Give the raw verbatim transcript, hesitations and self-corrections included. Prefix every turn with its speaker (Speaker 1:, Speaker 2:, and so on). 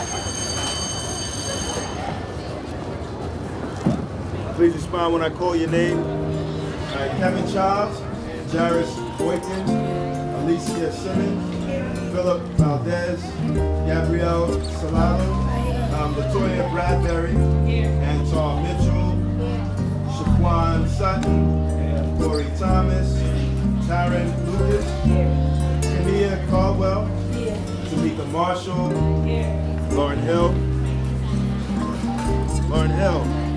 Speaker 1: Please respond when I call your name. All right, Kevin Charles, Jairus Boykin, Alicia Simmons, Philip Valdez, Gabrielle Salado, um, Latoya Bradbury, Antar Mitchell, Shaquan Sutton, Corey Thomas, Taryn Lucas, Kania Caldwell, Tamika Marshall, Lauren Hill, Lauren Hill.